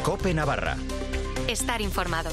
COPE Navarra. Estar informado.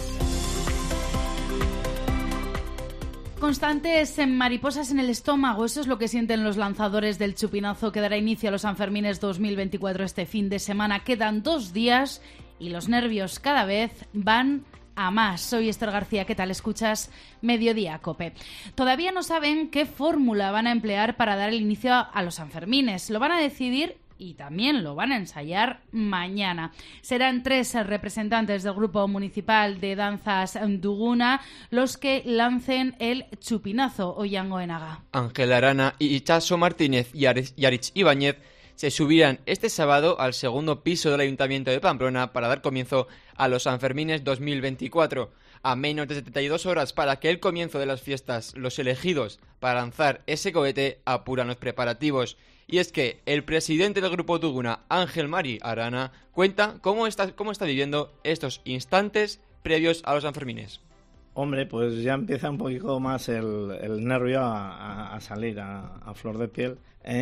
Constantes mariposas en el estómago, eso es lo que sienten los lanzadores del chupinazo que dará inicio a los Sanfermines 2024 este fin de semana. Quedan 2 días y los nervios cada vez van a más. Soy Esther García, ¿qué tal? Escuchas Mediodía COPE. Todavía no saben qué fórmula van a emplear para dar el inicio a los Sanfermines. Lo van a decidir y también lo van a ensayar mañana. Serán 3 representantes del Grupo Municipal de Danzas Duguna los que lancen el chupinazo. Oyango Enaga. Ángel Arana y Itxaso Martínez y Aritz Ibáñez se subirán este sábado al segundo piso del Ayuntamiento de Pamplona para dar comienzo a los Sanfermines 2024. A menos de 72 horas para que el comienzo de las fiestas, los elegidos para lanzar ese cohete apuran los preparativos. Y es que el presidente del Grupo Duguna, Ángel Mari Arana, cuenta cómo está viviendo estos instantes previos a los Sanfermines. Hombre, pues ya empieza un poquito más el nervio a salir a flor de piel.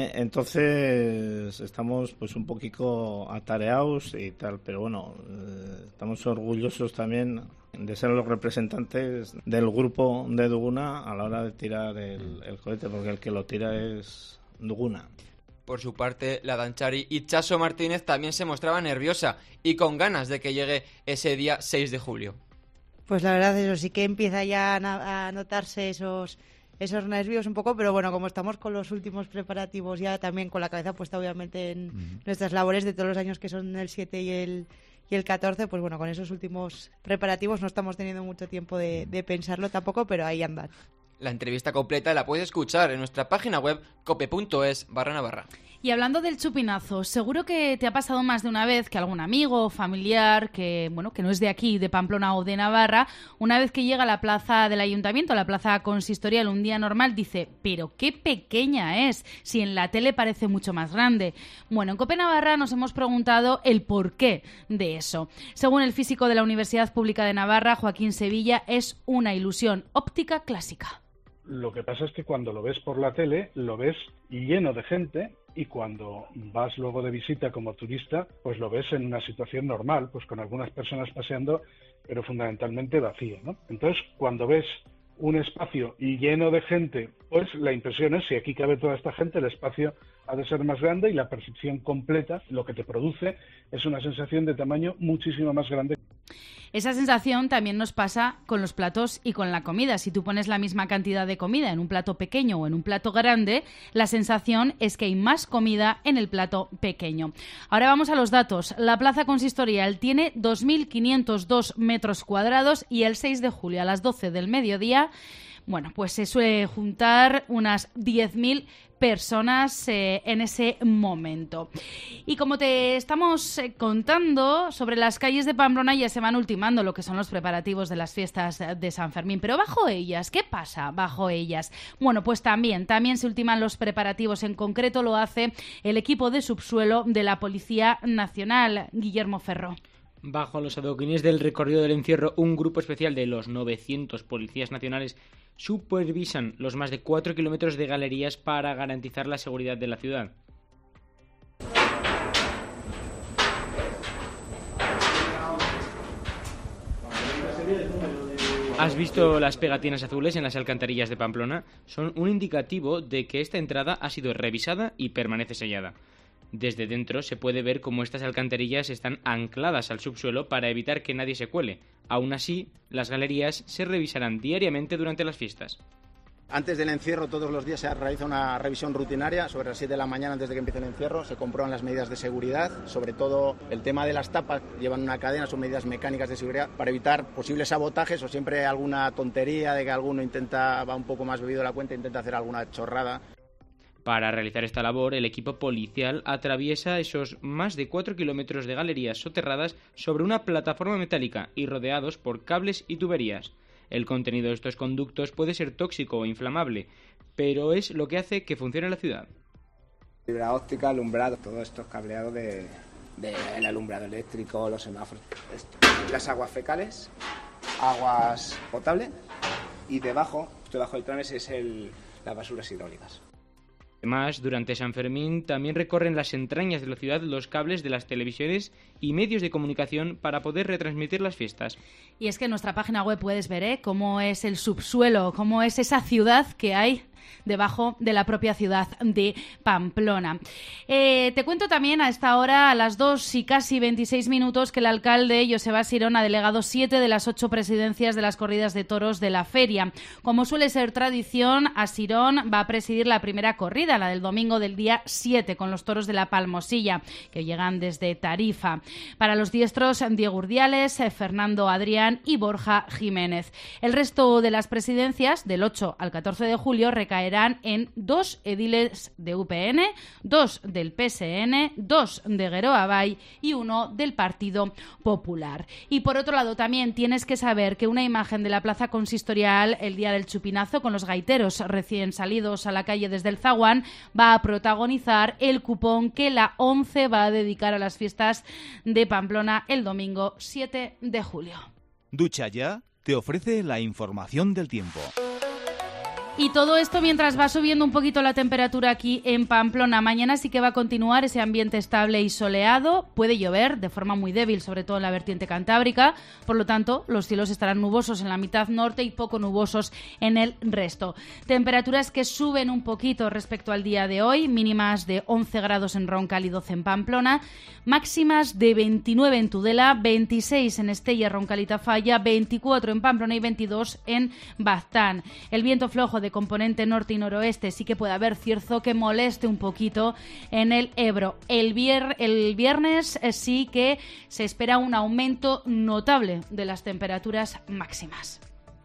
Entonces estamos pues un poquito atareados y tal, pero bueno, estamos orgullosos también de ser los representantes del grupo de Duguna a la hora de tirar el cohete, porque el que lo tira es Duguna. Por su parte, la danchari Itxaso Martínez también se mostraba nerviosa y con ganas de que llegue ese día 6 de julio. Pues la verdad, eso sí que empieza ya a notarse esos nervios un poco, pero bueno, como estamos con los últimos preparativos ya también con la cabeza puesta obviamente en nuestras labores de todos los años que son el 7 y el 14, pues bueno, con esos últimos preparativos no estamos teniendo mucho tiempo de pensarlo tampoco, pero ahí andan. La entrevista completa la puedes escuchar en nuestra página web cope.es/Navarra. Y hablando del chupinazo, seguro que te ha pasado más de una vez que algún amigo o familiar que no es de aquí, de Pamplona o de Navarra, una vez que llega a la plaza del ayuntamiento, a la plaza consistorial un día normal, dice, pero qué pequeña es, si en la tele parece mucho más grande. Bueno, en COPE Navarra nos hemos preguntado el porqué de eso. Según el físico de la Universidad Pública de Navarra, Joaquín Sevilla, es una ilusión óptica clásica. Lo que pasa es que cuando lo ves por la tele, lo ves lleno de gente, y cuando vas luego de visita como turista, pues lo ves en una situación normal, pues con algunas personas paseando, pero fundamentalmente vacío, ¿no? Entonces, cuando ves un espacio lleno de gente, pues la impresión es, si aquí cabe toda esta gente, el espacio ha de ser más grande y la percepción completa, lo que te produce, es una sensación de tamaño muchísimo más grande. Esa sensación también nos pasa con los platos y con la comida. Si tú pones la misma cantidad de comida en un plato pequeño o en un plato grande, la sensación es que hay más comida en el plato pequeño. Ahora vamos a los datos. La plaza consistorial tiene 2.502 metros cuadrados y el 6 de julio a las 12 del mediodía, bueno, pues se suele juntar unas 10.000 personas en ese momento. Y como te estamos contando, sobre las calles de Pamplona ya se van ultimando lo que son los preparativos de las fiestas de San Fermín. Pero bajo ellas, ¿qué pasa bajo ellas? Bueno, pues también se ultiman los preparativos. En concreto lo hace el equipo de subsuelo de la Policía Nacional, Guillermo Ferro. Bajo los adoquines del recorrido del encierro, un grupo especial de los 900 policías nacionales supervisan los más de 4 kilómetros de galerías para garantizar la seguridad de la ciudad. ¿Has visto las pegatinas azules en las alcantarillas de Pamplona? Son un indicativo de que esta entrada ha sido revisada y permanece sellada. Desde dentro se puede ver cómo estas alcantarillas están ancladas al subsuelo para evitar que nadie se cuele. Aún así, las galerías se revisarán diariamente durante las fiestas. Antes del encierro, todos los días se realiza una revisión rutinaria. Sobre las 7 de la mañana, antes de que empiece el encierro, se comprueban las medidas de seguridad, sobre todo el tema de las tapas, llevan una cadena, son medidas mecánicas de seguridad para evitar posibles sabotajes o siempre alguna tontería de que alguno va un poco más bebido de la cuenta e intenta hacer alguna chorrada. Para realizar esta labor, el equipo policial atraviesa esos más de 4 kilómetros de galerías soterradas sobre una plataforma metálica y rodeados por cables y tuberías. El contenido de estos conductos puede ser tóxico o inflamable, pero es lo que hace que funcione la ciudad. Fibra óptica, alumbrado, todo esto es cableado del alumbrado eléctrico, los semáforos. Las aguas fecales, aguas potables y debajo del trámite es las basuras hidráulicas. Además, durante San Fermín también recorren las entrañas de la ciudad los cables de las televisiones y medios de comunicación para poder retransmitir las fiestas. Y es que en nuestra página web puedes ver cómo es el subsuelo, cómo es esa ciudad que hay debajo de la propia ciudad de Pamplona. Te cuento también a esta hora, a las 2 y casi 26 minutos, que el alcalde Joseba Sirón ha delegado 7 de las 8 presidencias de las corridas de toros de la feria. Como suele ser tradición, a Sirón va a presidir la primera corrida, la del domingo del día 7, con los toros de la Palmosilla, que llegan desde Tarifa. Para los diestros, Diego Urdiales, Fernando Adrián y Borja Jiménez. El resto de las presidencias, del 8 al 14 de julio, recaerán en 2 ediles de UPN, 2 del PSN, 2 de Geroa Bai y 1 del Partido Popular. Y por otro lado, también tienes que saber que una imagen de la plaza consistorial el día del chupinazo, con los gaiteros recién salidos a la calle desde el zaguán, va a protagonizar el cupón que la ONCE va a dedicar a las fiestas de Pamplona el domingo 7 de julio. Ducha Ya te ofrece la información del tiempo. Y todo esto mientras va subiendo un poquito la temperatura aquí en Pamplona. Mañana sí que va a continuar ese ambiente estable y soleado. Puede llover de forma muy débil, sobre todo en la vertiente cantábrica. Por lo tanto, los cielos estarán nubosos en la mitad norte y poco nubosos en el resto. Temperaturas que suben un poquito respecto al día de hoy. Mínimas de 11 grados en Roncal y 12 en Pamplona. Máximas de 29 en Tudela, 26 en Estella, Roncal y Tafalla, 24 en Pamplona y 22 en Baztán. El viento flojo de componente norte y noroeste sí que puede haber cierzo que moleste un poquito en el Ebro. El viernes sí que se espera un aumento notable de las temperaturas máximas.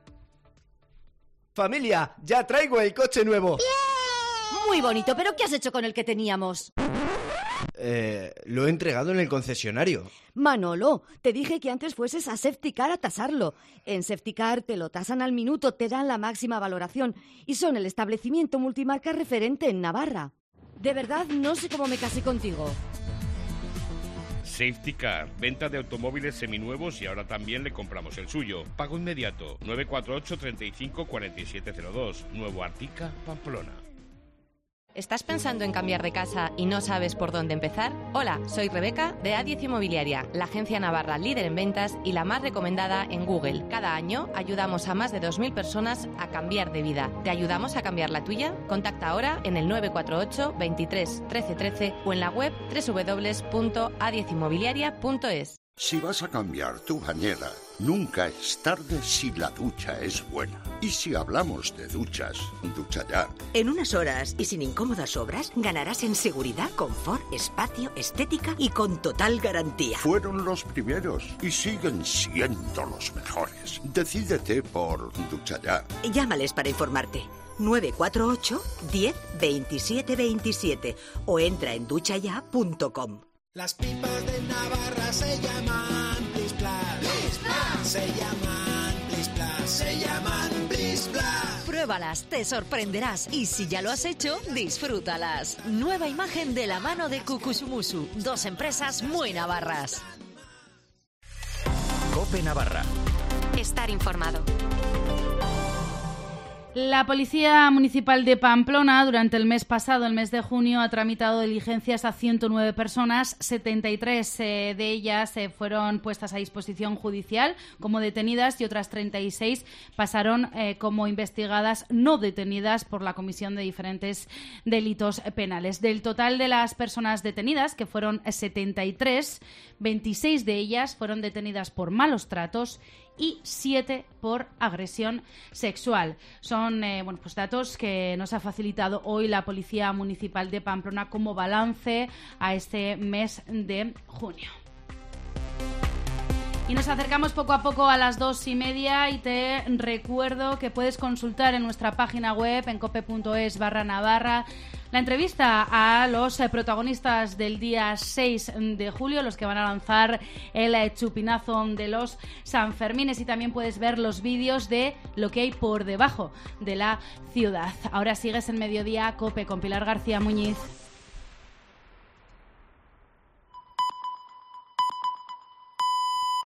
Familia, ya traigo el coche nuevo. ¡Bien! Muy bonito, pero ¿qué has hecho con el que teníamos? Lo he entregado en el concesionario. Manolo, te dije que antes fueses a Safetycar a tasarlo. En Safetycar te lo tasan al minuto, te dan la máxima valoración y son el establecimiento multimarca referente en Navarra. De verdad, no sé cómo me casé contigo. Safetycar, venta de automóviles seminuevos y ahora también le compramos el suyo. Pago inmediato, 948 35 4702, Nuevo Artica, Pamplona. ¿Estás pensando en cambiar de casa y no sabes por dónde empezar? Hola, soy Rebeca de A10 Inmobiliaria, la agencia navarra líder en ventas y la más recomendada en Google. Cada año ayudamos a más de 2.000 personas a cambiar de vida. ¿Te ayudamos a cambiar la tuya? Contacta ahora en el 948 23 13 13 o en la web www.a10inmobiliaria.es. Si vas a cambiar tu bañera, nunca es tarde si la ducha es buena. Y si hablamos de duchas, Ducha Ya. En unas horas y sin incómodas obras, ganarás en seguridad, confort, espacio, estética y con total garantía. Fueron los primeros y siguen siendo los mejores. Decídete por Ducha Ya. Llámales para informarte. 948 10 27 27 o entra en duchaya.com. Las pipas de Navarra se llaman Plis Plas. Plis Plas. Se llaman Plis Plas. Se llaman Plis Plas. Pruébalas, te sorprenderás y si ya lo has hecho, disfrútalas. Nueva imagen de la mano de Cucusumusu, 2 empresas muy navarras. COPE Navarra. Estar informado. La Policía Municipal de Pamplona durante el mes pasado, el mes de junio, ha tramitado diligencias a 109 personas. 73 de ellas fueron puestas a disposición judicial como detenidas y otras 36 pasaron como investigadas no detenidas por la comisión de diferentes delitos penales. Del total de las personas detenidas, que fueron 73, 26 de ellas fueron detenidas por malos tratos y 7 por agresión sexual. Son pues datos que nos ha facilitado hoy la Policía Municipal de Pamplona como balance a este mes de junio. Y nos acercamos poco a poco a las 2:30 y te recuerdo que puedes consultar en nuestra página web en cope.es/Navarra la entrevista a los protagonistas del día 6 de julio, los que van a lanzar el chupinazo de los Sanfermines, y también puedes ver los vídeos de lo que hay por debajo de la ciudad. Ahora sigues en Mediodía Cope con Pilar García Muñiz.